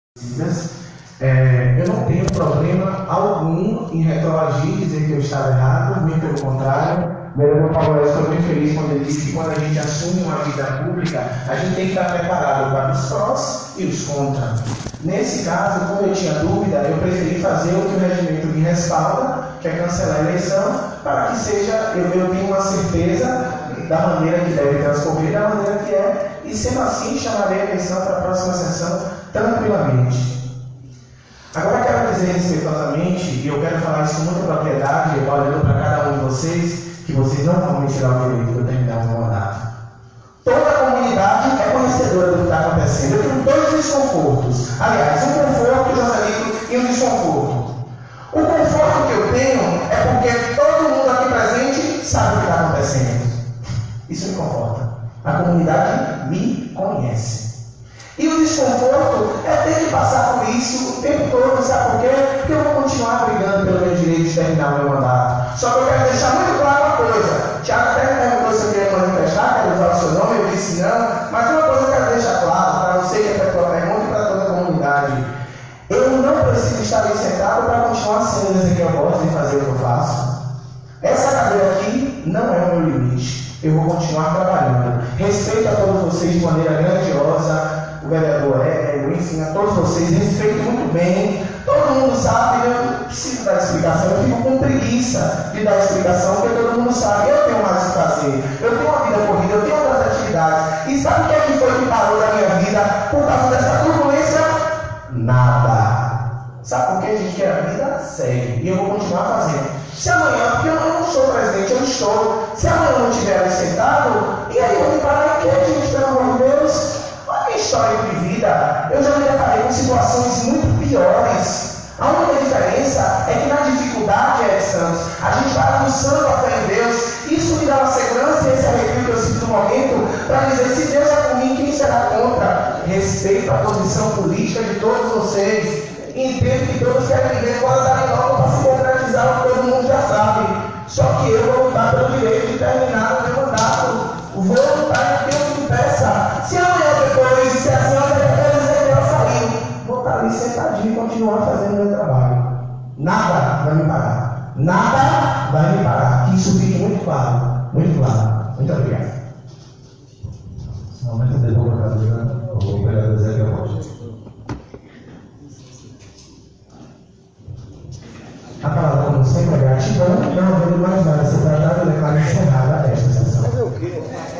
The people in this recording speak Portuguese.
Eu não tenho problema algum em retroagir, dizer que eu estava errado, muito pelo contrário. O vereador Paulo foi muito feliz quando ele disse que quando a gente assume uma vida pública, a gente tem que estar preparado para os prós e os contras. Nesse caso, como eu tinha dúvida, eu preferi fazer o que o regimento me respalda, que é cancelar a eleição, para que seja, eu tenha uma certeza da maneira que deve transcorrer, da maneira que é, e sendo assim, chamarei a eleição para a próxima sessão tranquilamente. Agora quero dizer respeitosamente, e eu quero falar isso com muita propriedade, olhando para cada um de vocês, que vocês não vão me tirar o direito de eu terminar o meu mandato. Toda a comunidade é conhecedora do que está acontecendo. Eu tenho dois desconfortos. Aliás, um conforto, Joselito, e um desconforto. O conforto que eu tenho é porque todo mundo aqui presente sabe o que está acontecendo. Isso me conforta. A comunidade me conhece. E o desconforto é ter que passar por isso o tempo todo, sabe por quê? Porque eu vou continuar brigando pelo meu direito de terminar o meu mandato. Só que eu quero deixar muito claro uma coisa. Tiago até me perguntou se eu queria manifestar, quero usar o seu nome, eu disse não. Mas uma coisa eu quero deixar claro, para você que é para a tua pergunta e para toda a comunidade. Eu não preciso estar ali sentado para continuar sendo Ezequiel Borges e fazer o que eu faço. Essa cadeira aqui não é o meu limite. Eu vou continuar trabalhando. Respeito a todos vocês de maneira grandiosa. O vereador enfim, a todos vocês, respeito muito bem. Todo mundo sabe, eu não preciso dar explicação, eu fico com preguiça de dar explicação, porque todo mundo sabe, eu tenho mais o que fazer, eu tenho uma vida corrida, eu tenho outras atividades. E sabe o que é que foi que parou da minha vida por causa dessa turbulência? Nada. Sabe por quê, gente? Que a vida segue, e eu vou continuar fazendo. Se amanhã, porque eu não sou presidente, eu estou, se amanhã eu não estiver ali sentado, e aí eu vou me parar em quê, gente, pelo amor de Deus? Olha a minha história de vida, eu já me deparei com situações muito piores. A única diferença é que na dificuldade, Santos, a gente vai avançando a fé em Deus. Isso me dá uma segurança e esse arrepio que eu sinto no momento para dizer, se Deus é por mim, quem será contra? Respeito a posição política de todos vocês. Entendo que todos querem viver fora da Europa para se concretizar o que todo mundo já sabe. Só que eu vou lutar pelo direito de terminar o meu mandato. Vou lutar em Deus que peça. Se amanhã depois, se a senhora quer dizer que ela saiu, vou estar ali sentadinho e continuar fazendo o meu trabalho. Nada vai me parar. Nada vai me parar. Que isso fique muito claro. Muito claro. Muito obrigado. Momento de democracia, o vereador Ezequiel Borges. A palavra, como sempre, é gratidão. Não havendo mais nada a ser tratado, eu declaro encerrada esta sessão.